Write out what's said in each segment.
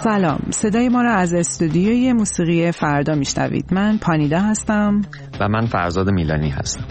سلام، صدای ما را از استودیوی موسیقی فردا میشنوید. من پانیدا هستم و من فرزاد میلانی هستم.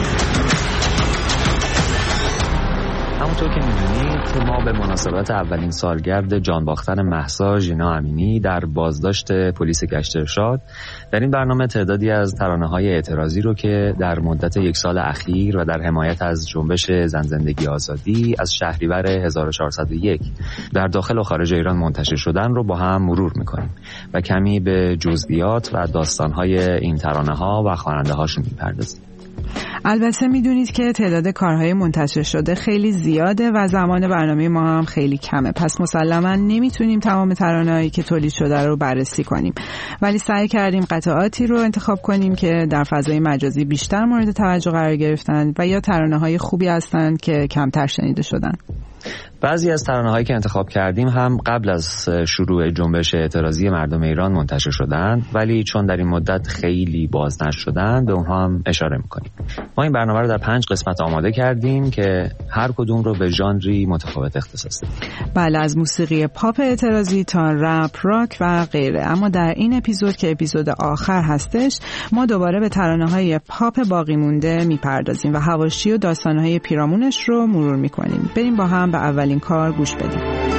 همونطور که میدونید ما به مناسبت اولین سالگرد جان باختن مهسا ژینا امینی در بازداشت پلیس گشت ارشاد در این برنامه تعدادی از ترانه‌های اعتراضی رو که در مدت یک سال اخیر و در حمایت از جنبش زن زندگی آزادی از شهریور 1401 در داخل و خارج ایران منتشر شدن رو با هم مرور میکنیم و کمی به جزئیات و داستان‌های این ترانه‌ها و خواننده‌هاشون میپردازیم. البته میدونید که تعداد کارهای منتشر شده خیلی زیاده و زمان برنامه ما هم خیلی کمه، پس مسلماً نمیتونیم تمام ترانه‌هایی که تولید شده رو بررسی کنیم، ولی سعی کردیم قطعاتی رو انتخاب کنیم که در فضای مجازی بیشتر مورد توجه قرار گرفتن و یا ترانه‌های خوبی هستند که کمتر شنیده شدن. بعضی از ترانه‌هایی که انتخاب کردیم هم قبل از شروع جنبش اعتراضی مردم ایران منتشر شدند، ولی چون در این مدت خیلی بازنشر شدند به اونها هم اشاره می‌کنیم. ما این برنامه رو در 5 قسمت آماده کردیم که هر کدوم رو به ژانری متفاوت اختصاص دادیم. بله، از موسیقی پاپ اعتراضی تا رپ، راک و غیره. اما در این اپیزود که اپیزود آخر هستش، ما دوباره به ترانه‌های پاپ باقی مونده میپردازیم و حواشی و داستان‌های پیرامونش رو مرور می‌کنیم. بریم با هم به اولین کار گوش بدیم.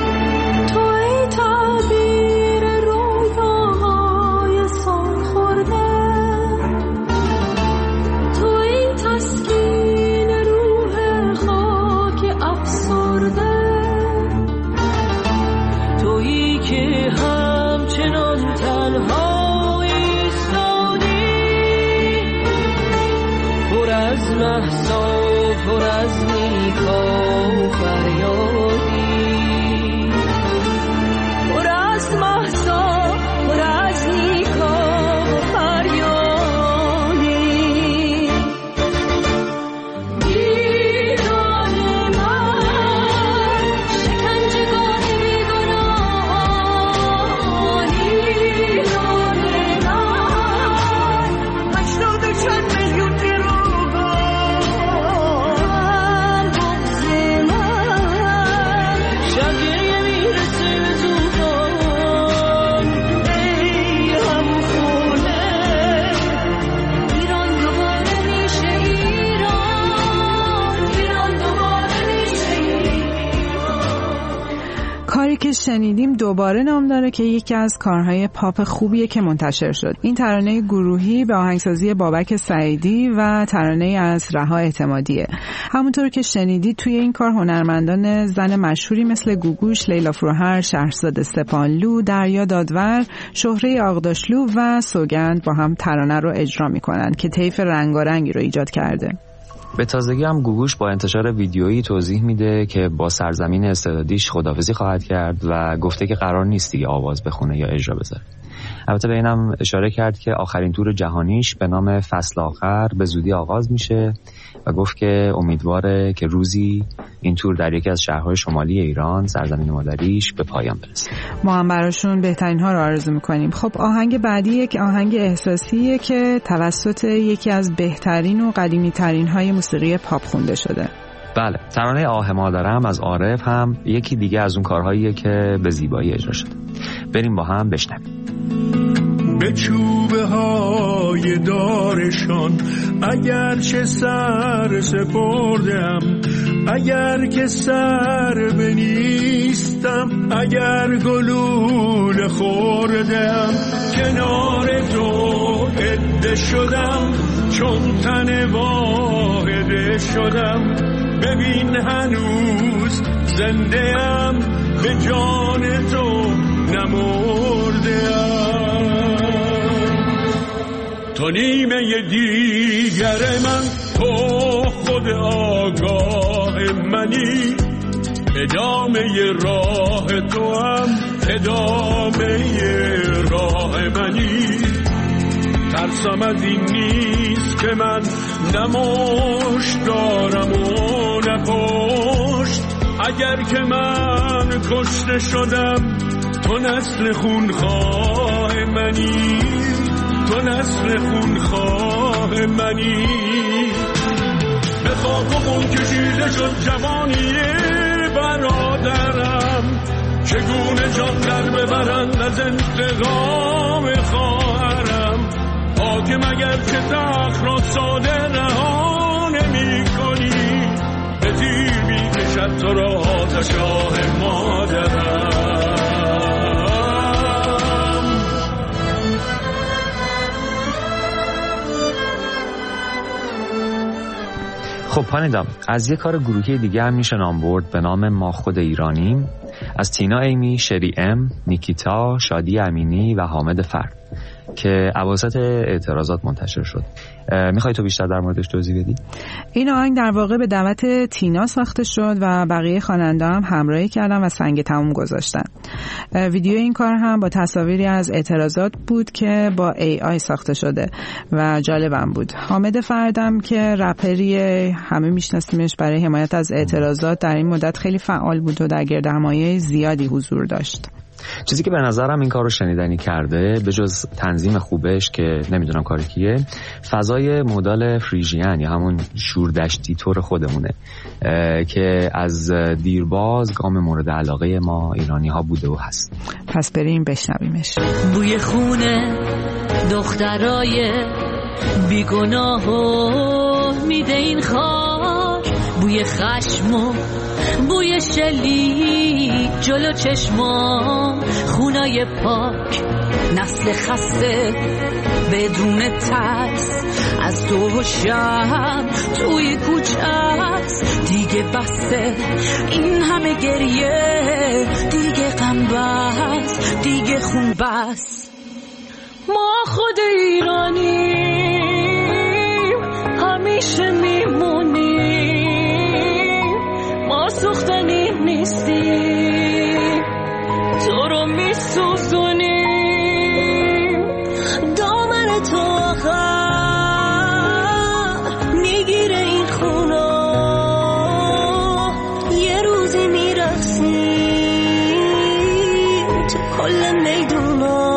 شنیدیم دوباره نام داره که یکی از کارهای پاپ خوبیه که منتشر شد. این ترانه گروهی به آهنگسازی بابک سعیدی و ترانه از رها اعتمادیه. همونطور که شنیدید توی این کار هنرمندان زن مشهوری مثل گوگوش، لیلا فروهر، شهرزاد استپانلو، دریا دادور، شهره آغداشلو و سوگند با هم ترانه رو اجرا میکنن که طیف رنگارنگی رو ایجاد کرده. به تازگی هم گوگوش با انتشار ویدیویی توضیح میده که با سرزمین استعدادیش خداحافظی خواهد کرد و گفته که قرار نیست دیگه آواز بخونه یا اجرا بذاره. البته به اینم اشاره کرد که آخرین تور جهانیش به نام فصل آخر به زودی آغاز میشه و گفت که امیدواره که روزی این تور در یکی از شهرهای شمالی ایران، سرزمین مادریش، به پایان برسه. ما هم براشون بهترین ها رو آرزو میکنیم. خب آهنگ بعدی یک آهنگ احساسیه که توسط یکی از بهترین و قدیمی ترین های موسیقی پاپ خونده شده. بله، ترانه آه مادرم از عارف هم یکی دیگه از اون کارهاییه که به زیبایی اجرا شده. بریم با هم بشنویم. به چوبه های دارشان اگر چه سر سپردم، اگر که سر بنیستم، اگر گلوله خوردم، کنار تو عده شدم، چون تن واحده شدم. ببین هنوز زنده ام، به جان تو نمرده ام. تو نیمه دیگر من، تو خود آگاه منی، ادامه راه تو هم ادامه راه منی. ترسم از این نیست که من نمشت دارم و نپشت، اگر که من کشته شدم تو نسل خونخواه منی، تو نسل خونخواه منی. به خاک و خون کشیده شد جوانی برادرم، چگونه جان در ببرن از انتقام خواهرم. حاکم اگر چه تخت را ساده رها نمی کنی، به تیر می کشد تو را آتش آه مادرم. خب پانیدا، از یک کار گروهی دیگه هم میشه نام برد به نام ما خود ایرانیم، از تینا ایمی، شری ام، نیکیتا، شادی امینی و حامد فرد که اواسط اعتراضات منتشر شد. میخوای تو بیشتر در موردش توضیح بدی؟ این آهنگ در واقع به دعوت تینا ساخته شد و بقیه خواننده هم همراهی کردن و سنگ تموم گذاشتن. ویدیو این کار هم با تصاویری از اعتراضات بود که با AI ساخته شده و جالبم بود. حامد فردم که رپری همه میشناسیمش برای حمایت از اعتراضات در این مدت خیلی فعال بود و در گردهمایی زیادی حضور داشت. چیزی که به نظرم این کار رو شنیدنی کرده به جز تنظیم خوبش که نمیدونم کار کیه، فضای مدال فریژین یا همون شوردشتی طور خودمونه که از دیرباز گام مورد علاقه ما ایرانی ها بوده و هست. پس بریم بشنویمش. بوی خونه دخترای بیگناه و میده این خاک، بوی خشم و بوی شلیک جلو چشمام، خونای پاک نسل خسته بدون ترس از دو و شب توی کوچه است. دیگه بسته این همه گریه، دیگه غم بس، دیگه خون بس. ما خود ایرانیم همیشه میمونیم، ما سوختنی نیستیم تو رو میسوزونیم. دامن تو آخر میگیره این خونا، یه روزی میرخسیم تو کل میدونا،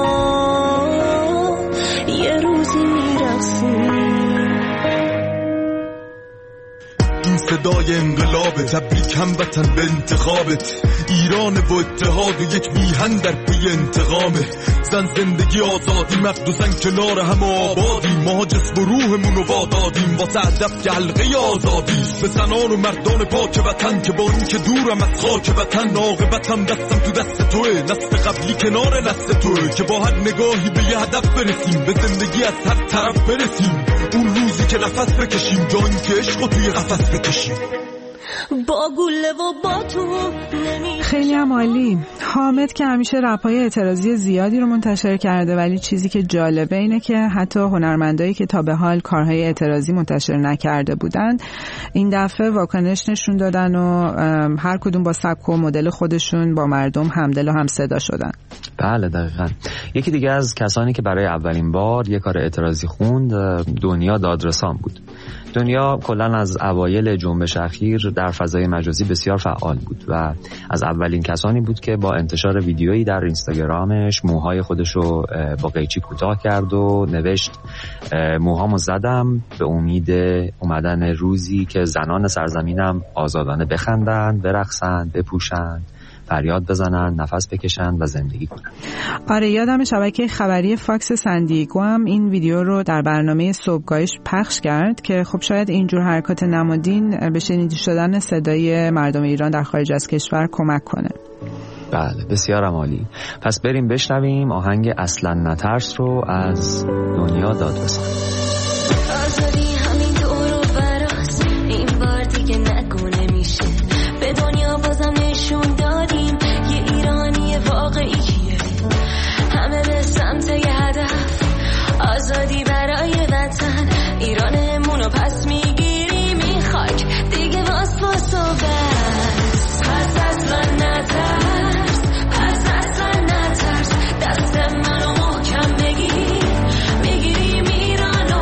یه روزی میرخسیم. این صدای انقلابه، تبریک هموطن به انتخابت. ایران و اتحاد و یک میهن در پی انتقامه. زن زندگی آزادی، مرد و زن کنار هم آبادی. ما جسم و روحمون رو وادادیم واسه هدف که حلقه آزادی. به زنان و مردان پاک وطن که با این که دورم از خاک وطن، عاقبتم دستم تو دست توه. نسل قبلی کنار نسل توه که با هر نگاهی به یه هدف برسیم، به زندگی از هر طرف برسیم. اون روزی که نفس بکشیم، جایی که عشقو توی قفس بکشیم. با گله و با تو خیلی هم عالی. حامد که همیشه رپای اعتراضی زیادی رو منتشر کرده، ولی چیزی که جالبه اینه که حتی هنرمندایی که تا به حال کارهای اعتراضی منتشر نکرده بودن این دفعه واکنش نشون دادن و هر کدوم با سبک و مدل خودشون با مردم همدل و همصدا شدن. بله دقیقاً. یکی دیگه از کسانی که برای اولین بار یک کار اعتراضی خوند دنیا دادرسان بود. دنیا کلاً از اوایل جنبش اخیر در فضای مجازی بسیار فعال بود و از اولین کسانی بود که با انتشار ویدیویی در اینستاگرامش موهای خودشو با قیچی کوتاه کرد و نوشت موهامو زدم به امید اومدن روزی که زنان سرزمینم آزادانه بخندن، برقصن، بپوشن، فریاد بزنن، نفس بکشن و زندگی کنن. آره یادم شبکه خبری فاکس سندیگو هم این ویدیو رو در برنامه صبحگاهش پخش کرد که خب شاید اینجور حرکات نمادین به شنیده شدن صدای مردم ایران در خارج از کشور کمک کنه. بله بسیار عالی. پس بریم بشنویم آهنگ اصلا نترس رو از دنیا دادرسان. آزادی همین دور و براست، این بار دیگه نگونه میشه. به دنیا بازم نشون دادیم یه ایرانی واقعیه، همه به سمت یه هدف، آزادی برای وطن. ایرانمونو پس میگیریم این خاک دیگه واس و بس. پس اصلا نترس، پس اصلا نترس، دست منو محکم بگیر، میگیریم ایرانو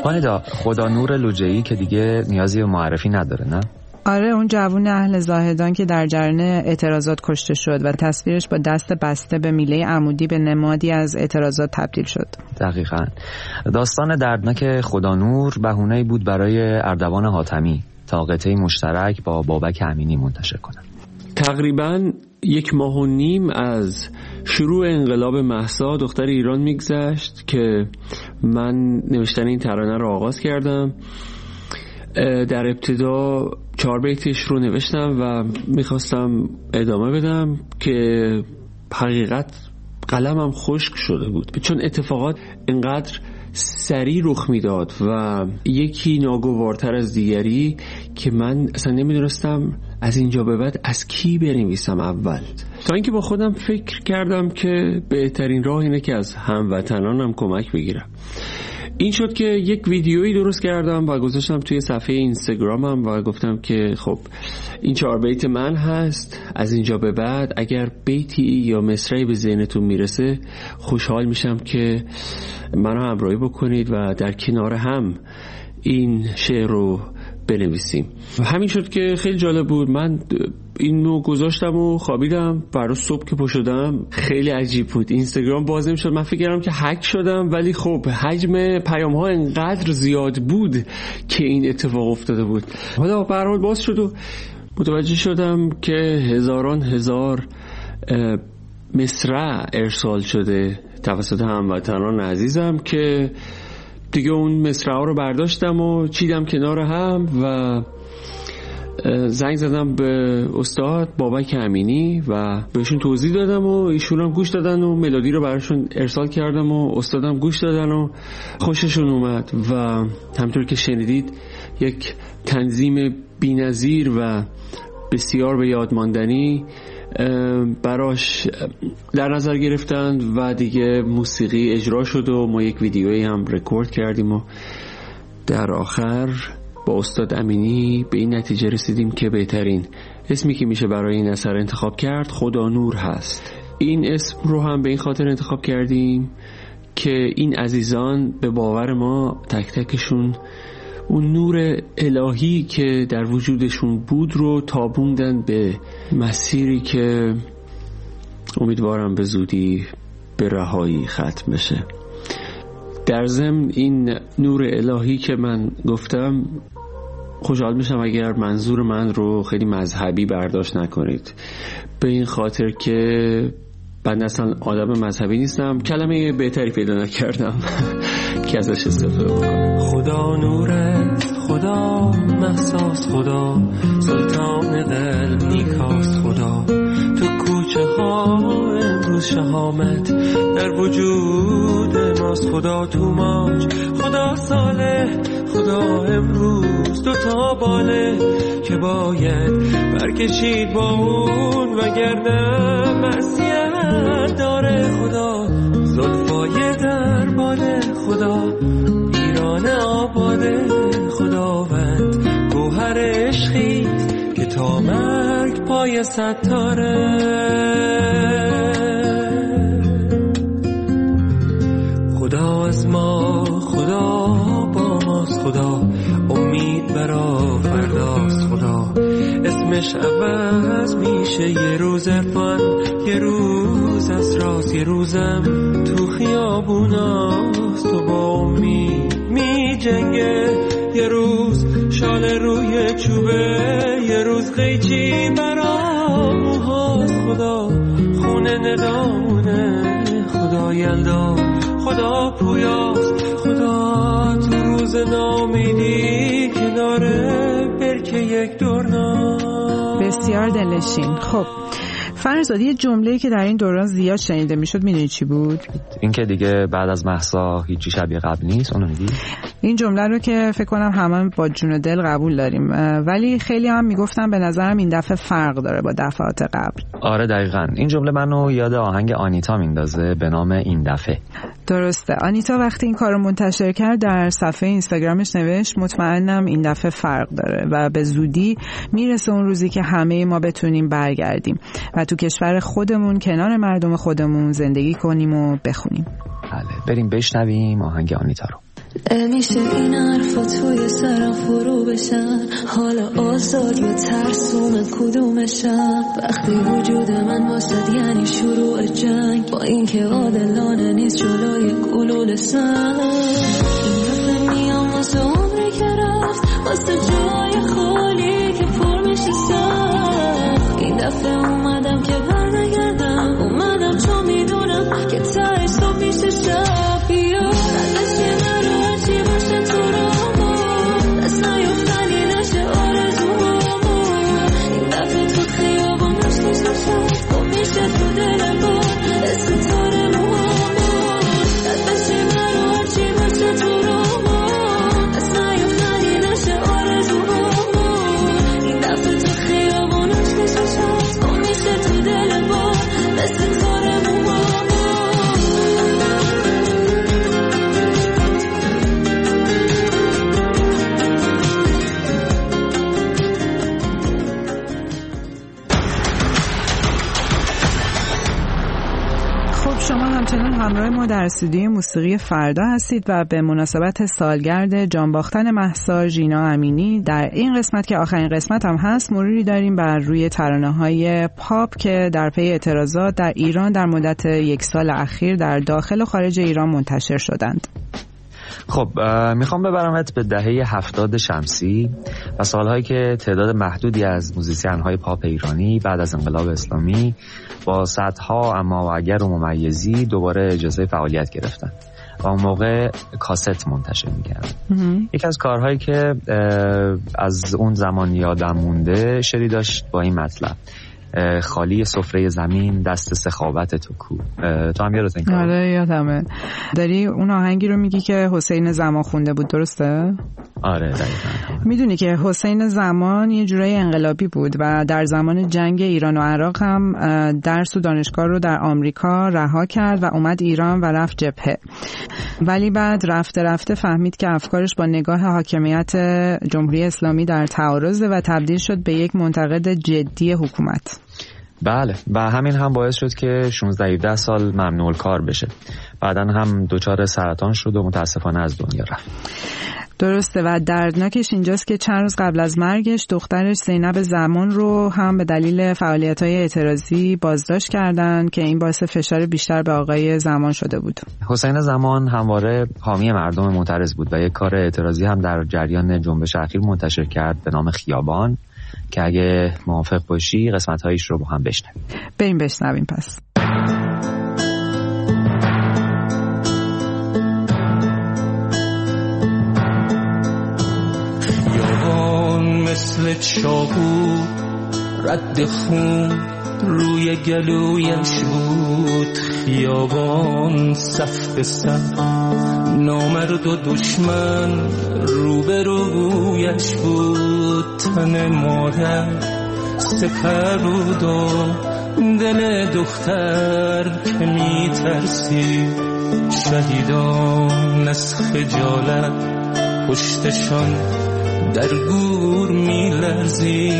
آنیتا، خدا نور لوجه‌ای که دیگه نیازی به معرفی نداره نه؟ آره، اون جوون اهل زاهدان که در جریان اعتراضات کشته شد و تصویرش با دست بسته به میله عمودی به نمادی از اعتراضات تبدیل شد. دقیقاً. داستان دردناک خدا نور بهونه‌ای بود برای اردوان حاتمی تا قطعه مشترک با بابک امینی منتشر کنه. تقریباً 1.5 ماه از شروع انقلاب مهسا دختر ایران میگذشت که من نوشتن این ترانه رو آغاز کردم. در ابتدا 4 بیتش رو نوشتم و میخواستم ادامه بدم که حقیقت قلمم خشک شده بود، چون اتفاقات انقدر سریع رخ میداد و یکی ناگوارتر از دیگری که من اصلا نمیدونستم از اینجا به بعد از کی بنویسم اول. تا اینکه با خودم فکر کردم که بهترین راه اینه که از هموطنانم کمک بگیرم. این شد که یک ویدیویی درست کردم و گذاشتم توی صفحه اینستاگرامم و گفتم که خب این 4 بیت من هست، از اینجا به بعد اگر بیتی یا مصرعی به ذهنتون میرسه خوشحال میشم که منو همراهی بکنید و در کنار هم این شعر رو بنویسیم. همین شد که خیلی جالب بود. من اینو گذاشتم و خوابیدم. برای صبح که پا شدم خیلی عجیب بود، اینستاگرام باز نمی‌شد. من فکر کردم که هک شدم، ولی خب حجم پیام‌ها انقدر زیاد بود که این اتفاق افتاده بود. حالا به هر حال باز شد و متوجه شدم که هزاران هزار مصرع ارسال شده توسط هموطنان عزیزم که دیگه اون مصرع‌ها رو برداشتم و چیدم کنار هم و زنگ زدم به استاد بابک امینی و بهشون توضیح دادم و ایشون هم گوش دادن و ملودی رو براشون ارسال کردم و استادم گوش دادن و خوششون اومد و همطور که شنیدید یک تنظیم بی‌نظیر و بسیار به یاد ماندنی براش در نظر گرفتند و دیگه موسیقی اجرا شد و ما یک ویدیویی هم رکورد کردیم و در آخر با استاد امینی به این نتیجه رسیدیم که بهترین اسمی که میشه برای این اثر انتخاب کرد خدا نور هست. این اسم رو هم به این خاطر انتخاب کردیم که این عزیزان به باور ما تک تکشون اون نور الهی که در وجودشون بود رو تابوندن به مسیری که امیدوارم به زودی به رهایی ختم بشه. در ضمن این نور الهی که من گفتم خوشحال میشم اگر منظور من رو خیلی مذهبی برداشت نکنید، به این خاطر که من اصلا آدم مذهبی نیستم. کلمه بهتری پیدا نکردم که ازش استفاده بکنم. خدا نور است، خدا مهساست، خدا سلطان قلب نیکاست، خدا تو کوچه ها امروز شهامت در وجود ماست، خدا تو ماج، خدا صالح، خدا امروز 2 تا باله که باید برکشید با اون وگرنه معصیت داره، خدا زلفای در باله، خدا ایران آباده، خداوند گوهر عشقی که تا مرگ پای ستاره، خدا از ما، خدا با ماست، خدا امید برا فرداست، خدا اسمش عوض میشه، یه روز عرفان، یه روز اسراس، یه روزم تو خیابوناست و با امید می جنگه، یه روز شال روی چوبه، یه روز قیچی برا موهاست، خدا خونه ندامونه، خدا یلدا، خدا پویاست، خدا تو روز نامیدی کناره برکه یک دورنا. بسیار دلنشین. خب فرزاد، یه جمله‌ای که در این دوران زیاد شنیده میشد میدونی چی بود؟ این که دیگه بعد از مهسا هیچی شبیه قبل نیست، اونو میگی؟ این جمله رو که فکر کنم همه با جون و دل قبول داریم، ولی خیلی هم میگفتن به نظرم این دفعه فرق داره با دفعات قبل. آره دقیقاً. این جمله منو یاد آهنگ آنیتا میندازه به نام این دفعه. درسته. آنیتا وقتی این کارو منتشر کرد در صفحه اینستاگرامش نوشت مطمئنم این دفعه فرق داره و به زودی میرسه اون روزی که همه ما بتونیم برگردیم و تو کشور خودمون کنار مردم خودمون زندگی کنیم و بخونیم. بله، بریم بشنویم آهنگ آنیتا رو. نمیشه این حرفا توی سرم فرو بشن، حالا آزاد یا ترسوم کدومشم. وقتی وجود من واسد یعنی شروع جنگ، با اینکه عادلانه نیست جلوی گلوله سنگ. این دفعه میام واسه عمری که رفت، واسه جای خالی که پر میشه سخت. این دفعه اومدم که برنگردم، اومدم چون میدونم که تهش صبح میشه شب. بیا همراه ما در استودیوی موسیقی فردا هستید و به مناسبت سالگرد جان باختن مهسا ژینا امینی در این قسمت که آخرین قسمت هم هست مروری داریم بر روی ترانه‌های پاپ که در پی اعتراضات در ایران در مدت 1 سال اخیر در داخل و خارج ایران منتشر شدند. خب میخوام ببرمت به دهه 70 شمسی و سالهایی که تعداد محدودی از موزیسین‌های پاپ ایرانی بعد از انقلاب اسلامی با صدها اما و اگر و ممیزی دوباره اجازه فعالیت گرفتن و اون موقع کاست منتشر میکردن. یکی از کارهایی که از اون زمان یادم مونده شعری داشت با این مطلب: خالی سفره زمین دست سخاوت تو کو. تو هم یادت این کار؟ آره یادمه. داری اون آهنگی رو میگی که حسین زمان خونده بود، درسته؟ آره دقیقاً. میدونی که حسین زمان یه جورای انقلابی بود و در زمان جنگ ایران و عراق هم درس و دانشگاه رو در آمریکا رها کرد و اومد ایران و رفت جبهه. ولی بعد رفته رفته فهمید که افکارش با نگاه حاکمیت جمهوری اسلامی در تعارض و تبدیل شد به یک منتقد جدی حکومت. بله و همین هم باعث شد که 16-17 سال ممنوع کار بشه. بعداً هم دچار سرطان شد و متاسفانه از دنیا رفت. درسته و دردناکش اینجاست که چند روز قبل از مرگش دخترش زینب زمان رو هم به دلیل فعالیت‌های اعتراضی بازداشت کردن که این باعث فشار بیشتر به آقای زمان شده بود. حسین زمان همواره حامی مردم معترض بود و یک کار اعتراضی هم در جریان جنبش اخیر منتشر کرد به نام خیابان که اگه موافق باشی قسمت‌هایش رو با هم بشنویم. بریم بشنویم پس. مثل چاقو رد خون روی گلویش بود، خیابان صف به صف نامرد و دشمن روبرویش بود. تن مادر سپر بود و دل دختر که می ترسی، شهیدان از خجالت پشتشان در گور می لرزی.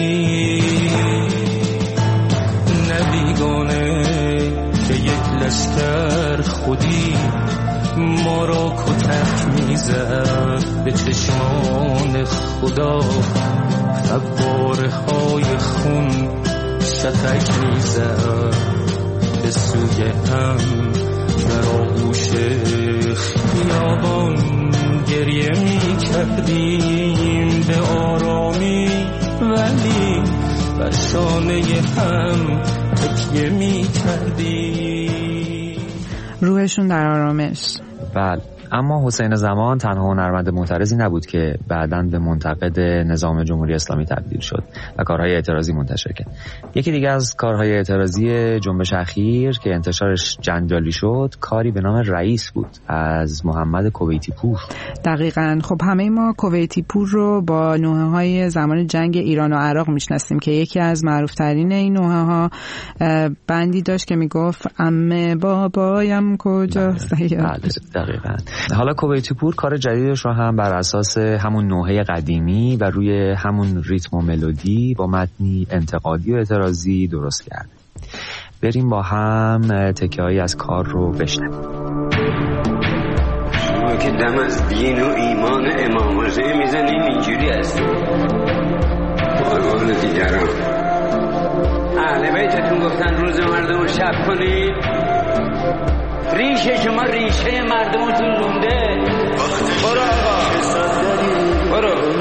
نبیگانه که یک لشکر خودی ما را کتک می زد، به چشمان خدا فواره های خون شتک می زد. به سوی هم در آغوش خیابان گریه می کردیم به آرامی، ولی بر شانه هم تکیه می کردیم. روحشون در آرامش. بله، اما حسین زمان تنها هنرمند معترضی نبود که بعداً به منتقد نظام جمهوری اسلامی تبدیل شد و کارهای اعتراضی منتشر کرد. یکی دیگه از کارهای اعتراضی جنبش اخیر که انتشارش جنجالی شد کاری به نام رئیس بود از محمد کویتی پور. دقیقاً. خب همه ما کویتی پور رو با نوحه‌های زمان جنگ ایران و عراق میشناسیم که یکی از معروف‌ترین این نوحه‌ها بندی داشت که میگفت عمه بابایم کجاست. دقیقاً. حالا کویتی پور کار جدیدش رو هم بر اساس همون نوحه قدیمی و روی همون ریتم و ملودی با متنی انتقادی و اعتراضی درست کرد. بریم با هم تکه‌هایی از کار رو بشنویم. که دم از دین و ایمان امام حسین میزنیم اینجوری هست. قربان دیگران، اهل بیتتون گفتن روز مردم رو شب کنید. ریشه شما ریشه مردمتون لونده. برو آقا برو.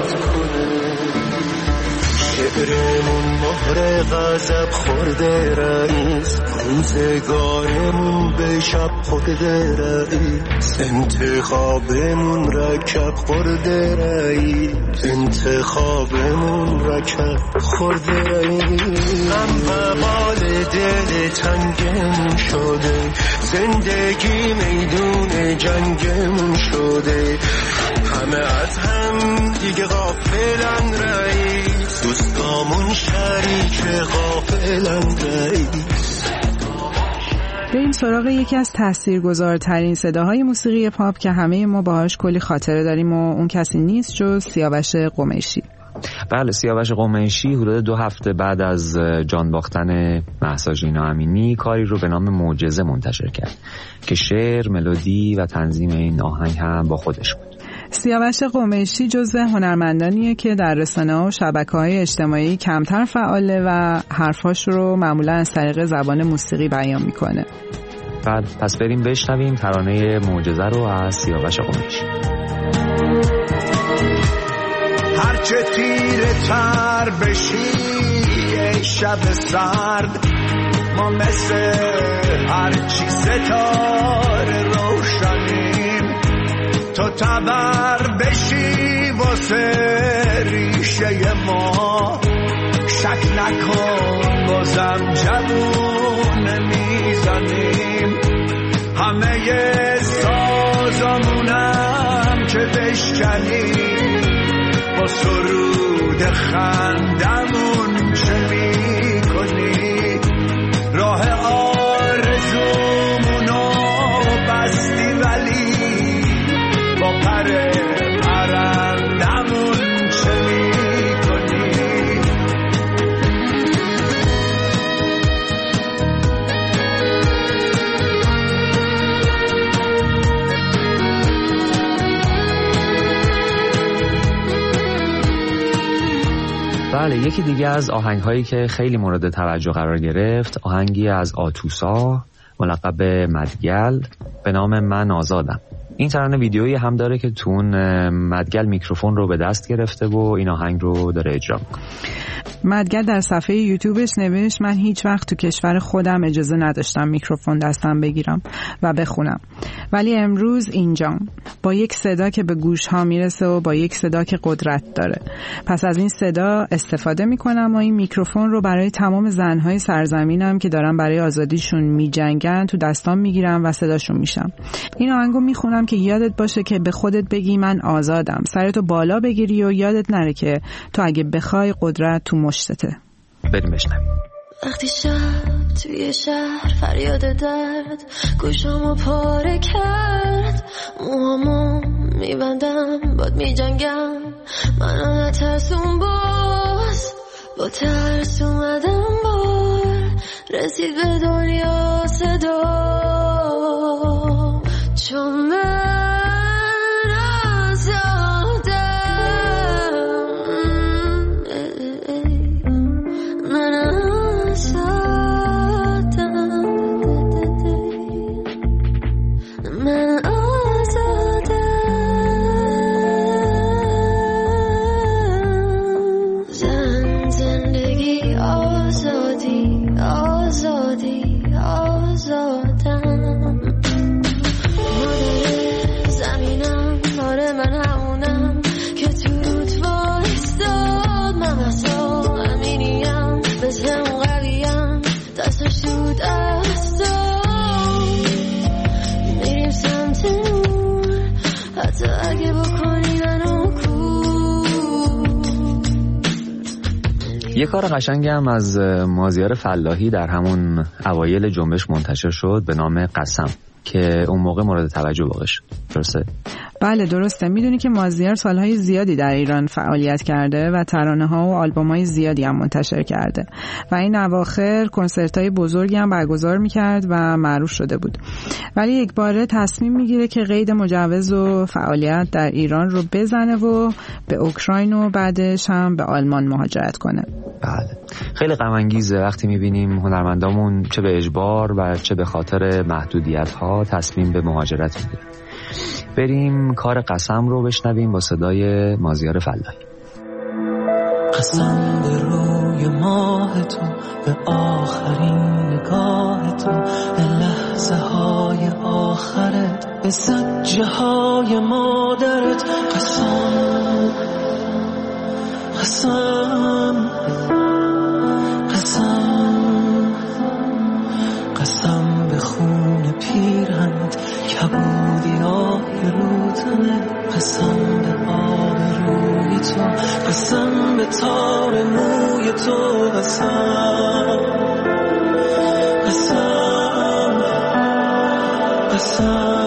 شعرمون مهر غضب خورده رئیس، روزگارمون به شب خورده رئیس، انتخابمون رکب خورده رئیس، انتخابمون رکب خورده رئیس. هم بقال دل تنگمون شده، زندگی میدون جنگمون شده، همه از هم دیگه غافلن رئیس، دوستامون شریک غافلن رئیس. بریم سراغ یکی از تاثیرگذارترین صداهای موسیقی پاپ که همه ما باهاش کلی خاطره داریم و اون کسی نیست جز سیاوش قمیشی. بله، سیاوش قمیشی حدود 2 هفته بعد از جان باختن مهسا ژینا امینی کاری رو به نام معجزه منتشر کرد که شعر، ملودی و تنظیم این آهنگ هم با خودش بود. سیاوش قمیشی جزو هنرمندانیه که در رسانه‌ها و شبکه‌های اجتماعی کمتر فعاله و حرفاش رو معمولا از طریق زبان موسیقی بیان میکنه. بعد پس بریم بشنویم ترانه معجزه رو از سیاوش قمیشی. هرچه تیره تر بشی ای شب سرد، ما مثل هرچی ستاره روشنیم، تو تبر بشی واسه ریشه ما، شک نکن بازم جوون میزنیم، همه سازمونم که بشکنیم، با سرود خندمون چه میکنی، راه آرزومونو بستی ولی با پر پرندمون چه میکنی. بله، یکی دیگه از آهنگ‌هایی که خیلی مورد توجه قرار گرفت آهنگی از آتوسا ملقب مدگل به نام من آزادم. این ترانه ویدیویی هم داره که تون مدگل میکروفون رو به دست گرفته و این آهنگ رو داره اجرا میکنه. مدگل در صفحه یوتیوبش نوشت من هیچ وقت تو کشور خودم اجازه نداشتم میکروفون دستم بگیرم و بخونم، ولی امروز اینجام با یک صدا که به گوش ها میرسه و با یک صدا که قدرت داره. پس از این صدا استفاده میکنم و این میکروفون رو برای تمام زنهای سرزمینم که دارن برای آزادیشون میجنگن تو دستام میگیرم و صداشون میشم. این آهنگو میخونم که یادت باشه که به خودت بگی من آزادم، سرتو بالا بگیری و یادت نره که تو اگه بخوای قدرت تو مشتته. بریم بشنویم. وقتی شب توی شهر فریاد درد گوشامو پاره کرد، موهامو میبندم باد میجنگم، منو نترسون باز، با ترس اومدم بار، رسید به دنیا صدا، چون من یه کار قشنگی هم از مازیار فلاحی در همون اوایل جنبش منتشر شد به نام قسم که اون موقع مورد توجه واقع شد. درسته؟ بله درسته. میدونی که مازیار سالهای زیادی در ایران فعالیت کرده و ترانه‌ها و آلبوم‌های زیادی هم منتشر کرده و این اواخر کنسرت‌های بزرگی هم برگزار می‌کرد و معروف شده بود. ولی یک باره تصمیم میگیره که قید مجوز و فعالیت در ایران رو بزنه و به اوکراین و بعدش هم به آلمان مهاجرت کنه. بله، خیلی غم انگیزه وقتی میبینیم هنرمندامون چه به اجبار و چه به خاطر محدودیت‌ها تصمیم به مهاجرت میگیرن. بریم کار قسم رو بشنویم با صدای مازیار فلاحی. قسم به روی ماه تو، به آخرین نگاه تو، به لحظه های آخرت، به زجه های مادرت. قسم قسم قسم قسم به خون پیرهنت، کبودی آه رو تنت. قسم به آب روی تو، قسم به تار موی تو. قسم قسم قسم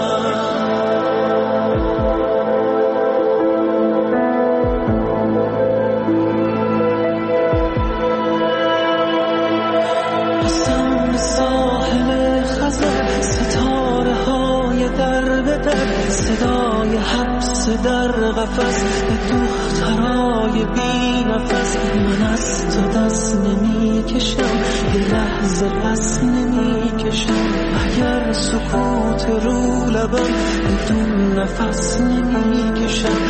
صدای حبس در قفس، به دخترای بی نفس. من از تو دست نمی کشم، یه لحظه پس نمی کشم. اگر سکوت رو لبم، بدون نفس نمی کشم.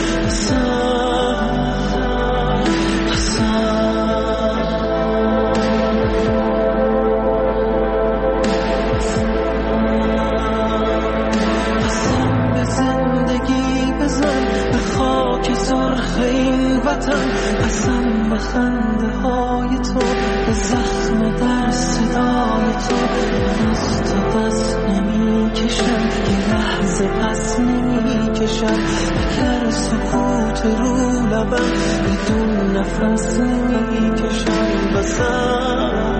قسم به خنده های تو، به زخم در صدای تو. من از تو دست نمی کشم، یه لحظه پس نمی کشم. اگر سکوت رو لبم، بدون نفس نمی کشم. قسم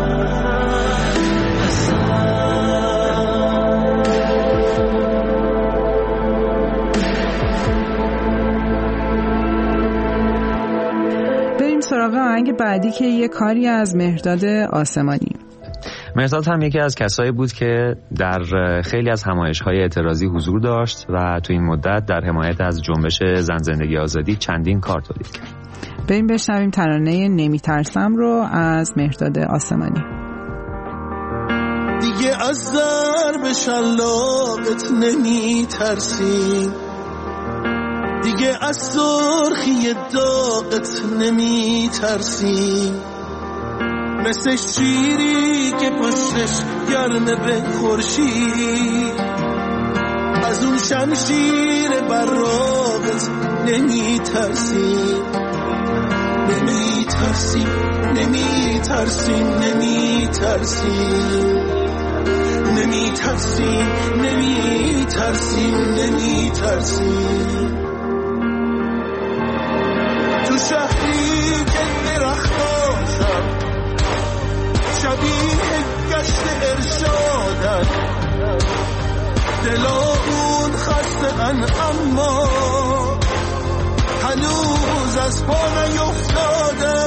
سراغ آهنگ بعدی که یه کاری از مهرداد آسمانی. مهرداد هم یکی از کسایی بود که در خیلی از همایش‌های اعتراضی حضور داشت و تو این مدت در حمایت از جنبش زن زندگی آزادی چندین کار تولید کرد. بریم بشنویم ترانه نمیترسم رو از مهرداد آسمانی. دیگه از ضرب شلاقت نمیترسی، دیگه از سرخی داغت نمی ترسی. مثل شیری که پشتش گرمه به خورشید، از اون شمشیر براقت نمی ترسی. نمی ترسی، نمی ترسی، نمی ترسی، نمی ترسی، نمی ترسی، نمی ترسی. تو شهری که درختاشم، شبیه گشت ارشادن. دلامون خسته‌ان اما هنوز از پا نیفتادن.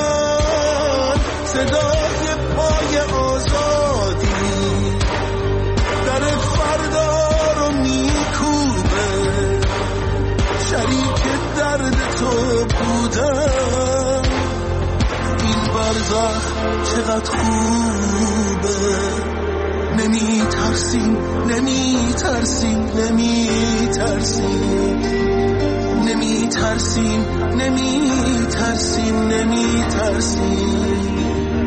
صدای پای آزادی در فردا رو میکوبه. شریک درد تو بودم، این برزخ چقدر خوبه. نمی ترسیم، نمی ترسیم، نمی ترسیم، نمی ترسیم، نمی ترسیم، نمی ترسیم.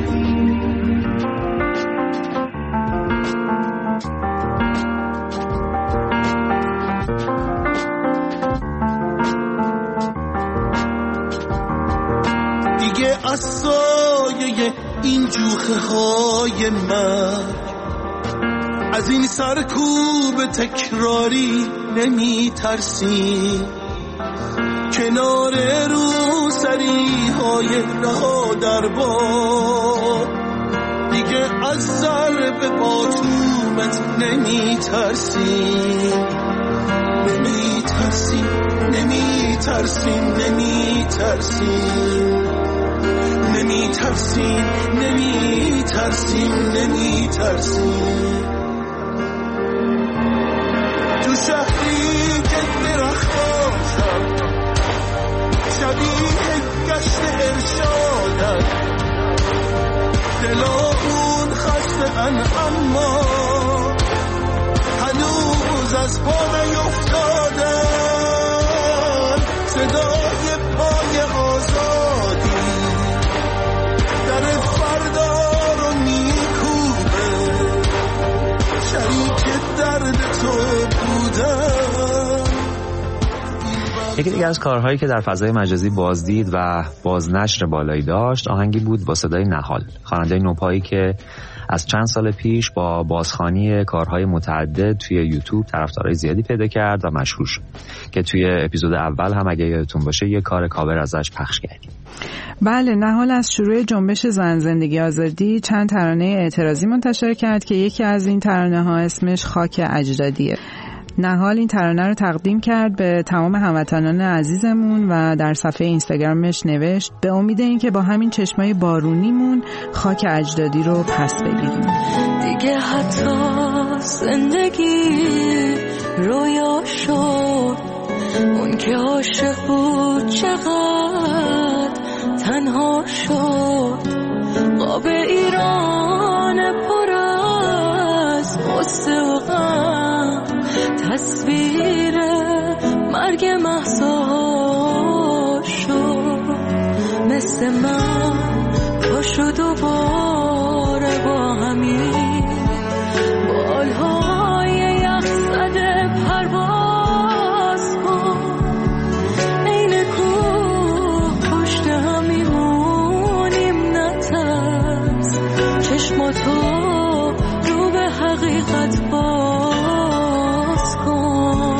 از سایه این جوخه های من، از این سرکوب تکراری نمی ترسی. کنار رو سری های رها در باد، دیگه از ضرب باتومت نمی ترسی. نمی ترسی، نمی ترسی، نمی ترسی، نمی ترسیم، نمی ترسیم، نمی ترسیم. من، اما هنوز از پا نیفتادن صدای پای آزادی در فردا رو میکوبه، شریک درد تو بودن. یکی دیگه از کارهایی که در فضای مجازی بازدید و بازنشر بالایی داشت آهنگی بود با صدای نهال، خواننده نوپایی که از چند سال پیش با بازخوانی کارهای متعدد توی یوتیوب طرفدارای زیادی پیدا کرد و مشهور شد که توی اپیزود اول هم اگه یادتون باشه یه کار کاور ازش پخش کردیم. بله، نهال از شروع جنبش زن زندگی آزادی چند ترانه اعتراضی منتشر کرد که یکی از این ترانه ها اسمش خاک اجدادیه. نهال این ترانه رو تقدیم کرد به تمام هموطنان عزیزمون و در صفحه اینستاگرامش نوشت به امید این که با همین چشمای بارونیمون خاک اجدادی رو پس بگیریم. دیگه حتی زندگی رویا شد، اون که عاشق بود چقدر تنها شد. قاب ایران پر از غصه و غم، تصویر مرگ مهسا شد. مثل من پاشو دوباره با همین بالهای یخ زده پرواز کن. این کوه پشت هم میمونیم نترس، چشماتو رو به حقیقت باز کن.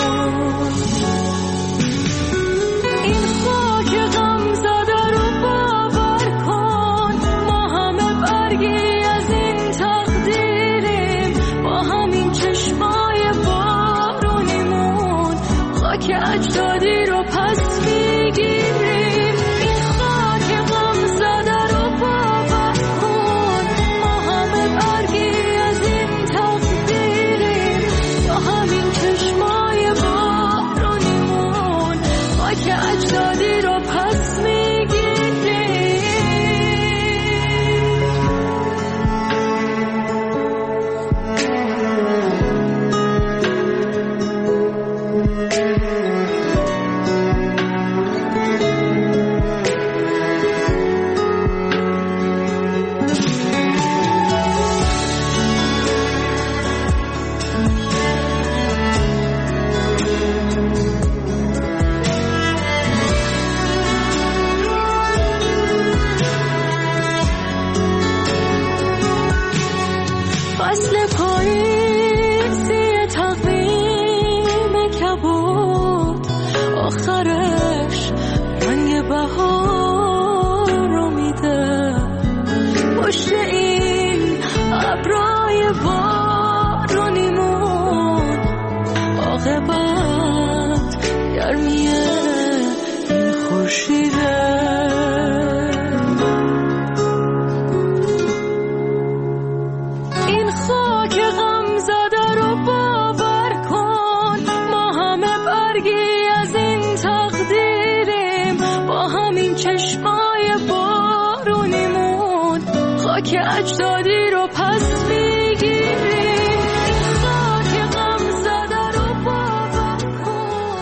این خاک غم زده رو باور کن، ما همه برگی از این تقدیریم. با همین چشمای بارونیمون خاک اجدادی رو پس میگیریم. این خاک غم زده رو باور کن، ما همه برگی از این تقدیریم. با همین چشمای بارونیمون خاک اجدادی رو پس میگیریم. فصل پاییزی تقویم کبود، آخرش رنگ بهار رو میده. پشت این ابرای بارونیمون عاقبت گرمیه این خورشیده. این خاک غم زده رو باور کن، ما همه برگی از این تقدیریم. با همین چشمای بارونیمون خاک اجدادی رو پس میگیریم. این خاک غم زده رو باور کن.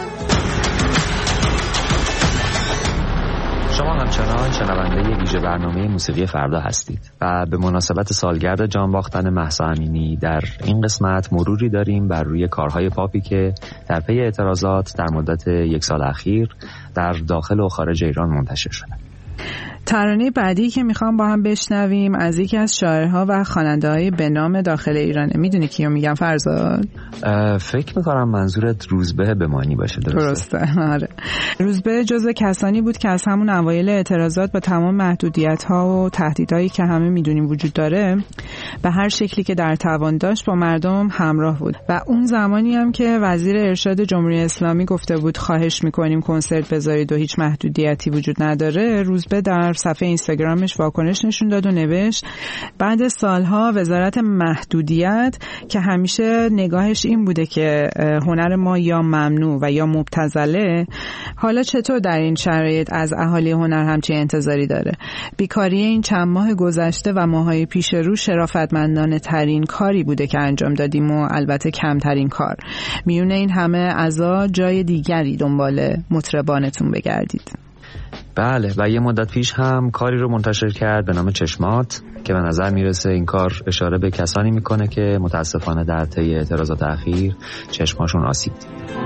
شما همچنان شنونده ویژه برنامه موسیقی فردا هستید و به مناسبت سالگرد جان باختن مهسا امینی در این قسمت مروری داریم بر روی کارهای پاپی که در پی اعتراضات در مدت یک سال اخیر در داخل و خارج ایران منتشر شده. ترانه بعدی که میخوام با هم بشنویم از یکی از شاعرها و خواننده‌های به نام داخل ایرانه. میدونی کیو میگم فرزاد؟ فکر میکنم منظورت روزبه بمانی باشه. درسته. آره. روزبه جزو کسانی بود که از همون اوایل اعتراضات با تمام محدودیت‌ها و تهدیدهایی که همه میدونیم وجود داره به هر شکلی که در توان داشت با مردم همراه بود و اون زمانی هم که وزیر ارشاد جمهوری اسلامی گفته بود خواهش میکنیم کنسرت بذارید و هیچ محدودیتی وجود نداره، روزبه در صفحه اینستاگرامش واکنش نشون داد و نوشت بعد سالها وزارت محدودیت که همیشه نگاهش این بوده که هنر ما یا ممنوع و یا مبتذله، حالا چطور در این شرایط از اهالی هنر همچین انتظاری داره؟ بیکاری این چند ماه گذشته و ماهای پیش رو شرافتمندانه ترین کاری بوده که انجام دادیم و البته کمترین کار. میونه این همه عزا جای دیگری دنبال مطربانتون بگردید. بله، و یه مدت پیش هم کاری رو منتشر کرد به نام چشمات که به نظر میرسه این کار اشاره به کسانی میکنه که متاسفانه در طی اعتراضات اخیر چشماشون آسیب دید.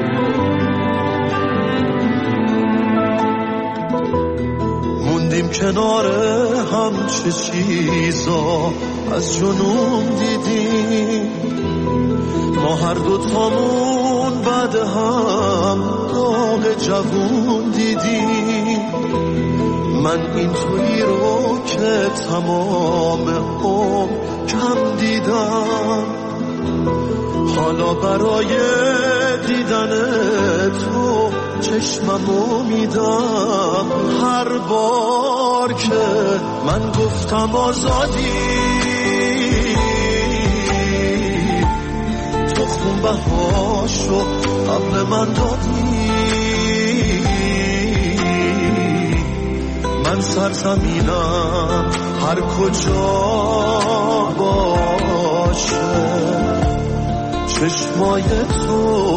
موندیم کنار هم چه چیزا از جنون دیدیم، ما هر دو تامون بعد هم داغ جوون دیدیم. من این تویی رو که تمام عمر کم دیدم، حالا برای دیدن تو چشممو میدم. هر بار که من گفتم آزادی، تو خون بهاشو قبل من دادی. من سرزمینم هر کجا باشه، چشمای تو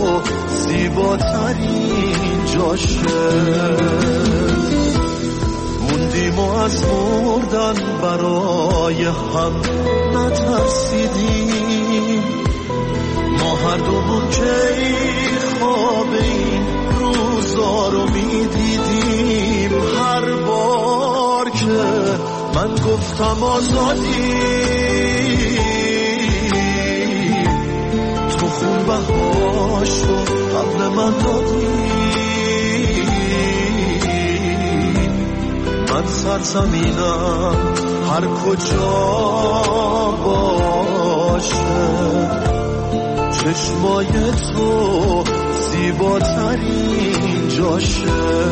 زیباترین جاشه. موندیم و از مردن برای هم نترسیدیم، ما هر دومون که خواب این روزا رو میدیدیم. هر بار که من گفتم آزادی، تو خون بهاشو قبل من دادی. من سرزمینم هر کجا باشه، چشمای تو زیباترین جاشه.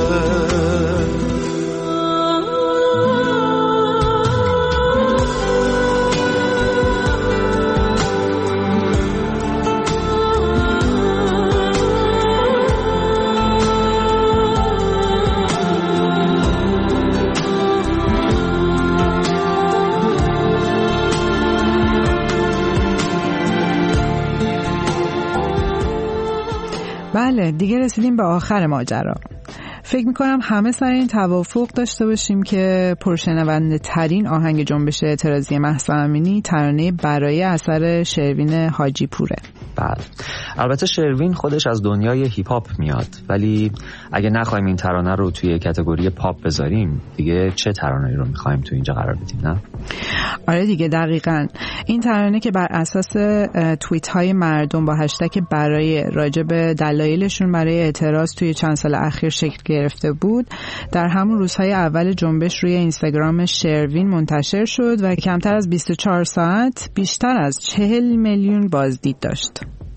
بله، دیگه رسیدیم به آخر ماجرا. فکر میکنم همه سر این توافق داشته باشیم که پرشنونده ترین آهنگ جنبش اعتراضی مهسا امینی ترانه برای اثر شروین حاجی پوره. بله، البته شروین خودش از دنیای هیپ هاپ میاد، ولی اگه نخوایم این ترانه رو توی کاتگوری پاپ بذاریم، دیگه چه ترانه‌ای رو میخوایم تو اینجا قرار بدیم؟ نه؟ آره دیگه، دقیقاً. این ترانه که بر اساس توییت های مردم با هشتگ برای راجب دلایلشون برای اعتراض توی چند سال اخیر شکل گرفته بود، در همون روزهای اول جنبش روی اینستاگرام شروین منتشر شد و کمتر از 24 ساعت بیشتر از 40 میلیون بازدید داشت.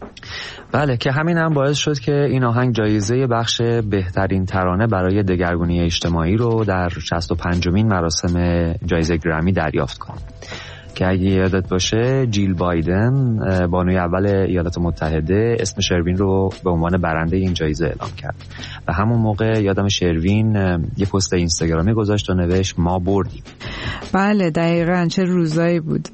بله، که همین هم باعث شد که این آهنگ جایزه بخش بهترین ترانه برای دگرگونی اجتماعی رو در 65مین مراسم جایزه گرمی دریافت کنه، که اگه یادت باشه جیل بایدن بانوی اول ایالات متحده اسم شروین رو به عنوان برنده این جایزه اعلام کرد و همون موقع یادم شروین یه پست اینستاگرامی گذاشت و نوشت ما بردیم. بله دقیقاً، چه روزایی بود.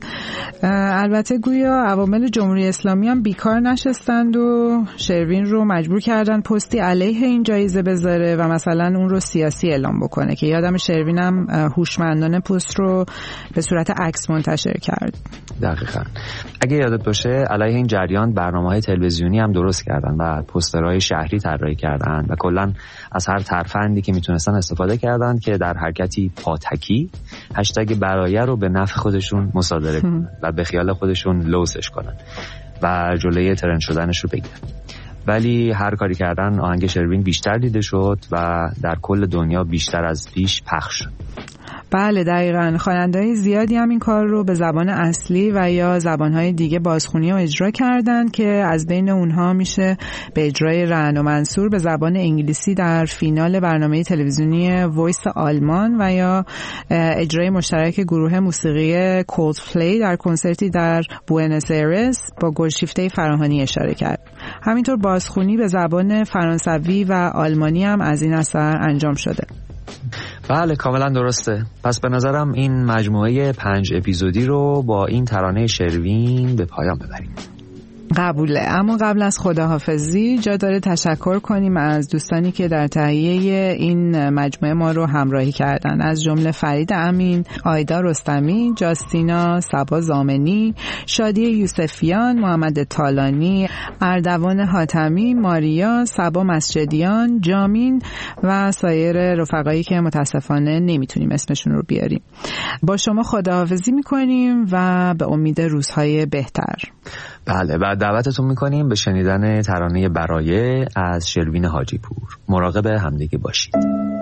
البته گویا عوامل جمهوری اسلامی هم بیکار نشستند و شروین رو مجبور کردن پستی علیه این جایزه بذاره و مثلا اون رو سیاسی اعلام بکنه، که یادم شروین هم هوشمندانه پست رو به صورت عکس منتشر کرد. دقیقاً. اگه یادت باشه علیه این جریان برنامه‌های تلویزیونی هم درست کردن و پوسترهای شهری طراحی کردن و کلاً از هر ترفندی که میتونستن استفاده کردن که در حرکتی پاتکی هشتگ برای رو به نفع خودشون مصادره کنن و به خیال خودشون لوسش کنن و جلوی ترند شدنش رو بگیرن. ولی هر کاری کردن آهنگ شروین بیشتر دیده شد و در کل دنیا بیشتر از پیش پخش شد. بله دقیقاً. خواننده‌های زیادی هم این کار رو به زبان اصلی و یا زبان‌های دیگه بازخوانی و اجرا کردن که از بین اونها میشه به اجرای رعنا و منصور به زبان انگلیسی در فینال برنامه تلویزیونی وایس آلمان و یا اجرای مشترک گروه موسیقی کولدپلی در کنسرتی در بوئنوس آیرس با گلشیفته فراهانی اشاره کرد. همینطور بازخوانی به زبان فرانسوی و آلمانی هم از این اثر انجام شده. بله کاملا درسته. پس به نظرم این مجموعه 5 اپیزودی رو با این ترانه شروین به پایان ببریم. قبوله. اما قبل از خداحافظی جا داره تشکر کنیم از دوستانی که در تهیه این مجموعه ما رو همراهی کردن، از جمله فرید امین، آیدا رستمی، جاستینا صبا زامنی، شادی یوسفیان، محمد تالانی، اردوان حاتمی، ماریا، صبا مسجدیان، جامین و سایر رفقایی که متاسفانه نمیتونیم اسمشون رو بیاریم. با شما خداحافظی میکنیم و به امید روزهای بهتر. بله بعد دعوتتون میکنیم به شنیدن ترانه برایه از شروین حاجی پور. مراقب همدیگه باشید.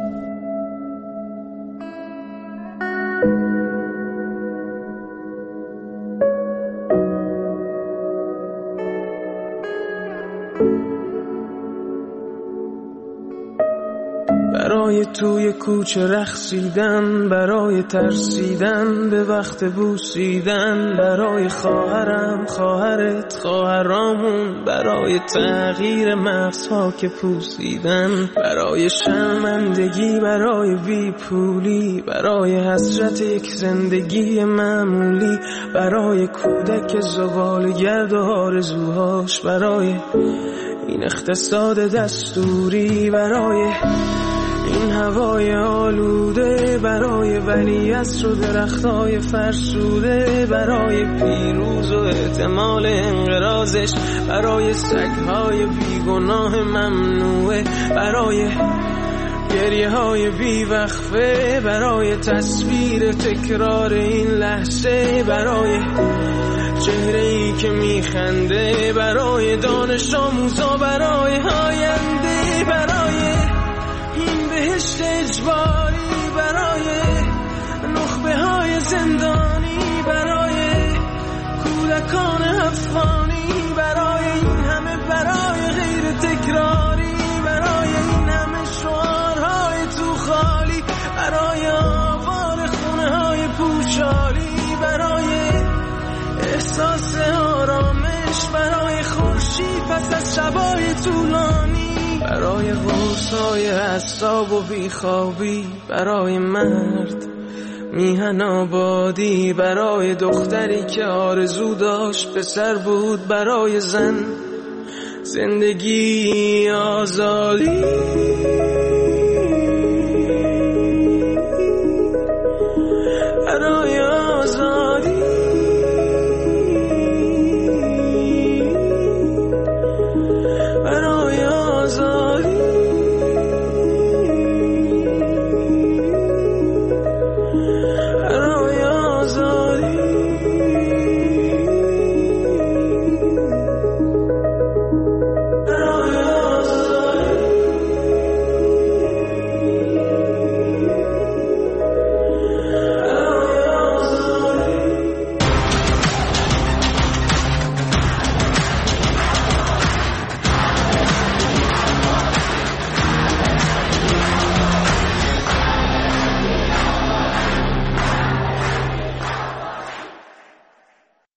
برای توی کوچه رقصیدن، برای ترسیدن به وقت بوسیدن، برای خواهرم، خواهرت، خواهرامون، برای تغییر مغزها که پوسیدن، برای شرمندگی، برای بیپولی، برای حسرت یک زندگی معمولی، برای کودک زبالگرد و آرزوهاش، برای این اقتصاد دستوری، برای این هوای آلوده، برای ولیعصر و درختای فرسوده، برای پیروز و احتمال انقراضش، برای سگهای بیگناه ممنوعه، برای گریه های بیوقفه، برای تصویر تکرار این لحظه، برای چهره ای که میخنده، برای دانش آموزا، برای آینده، برای این بهشت اجباری، برای نخبه های زندانی، برای کودکان افغانی، برای این همه برای غیر تکراری، برای این همه شعارهای تو خالی، برای آوار خونه های پوشالی، برای احساس آرامش، برای خورشید پس از شبای طولانی، برای غوصای اعصاب و بیخوابی، برای مرد میهن آبادی، برای دختری که آرزو داشت پسر بود، برای زن زندگی آزادی.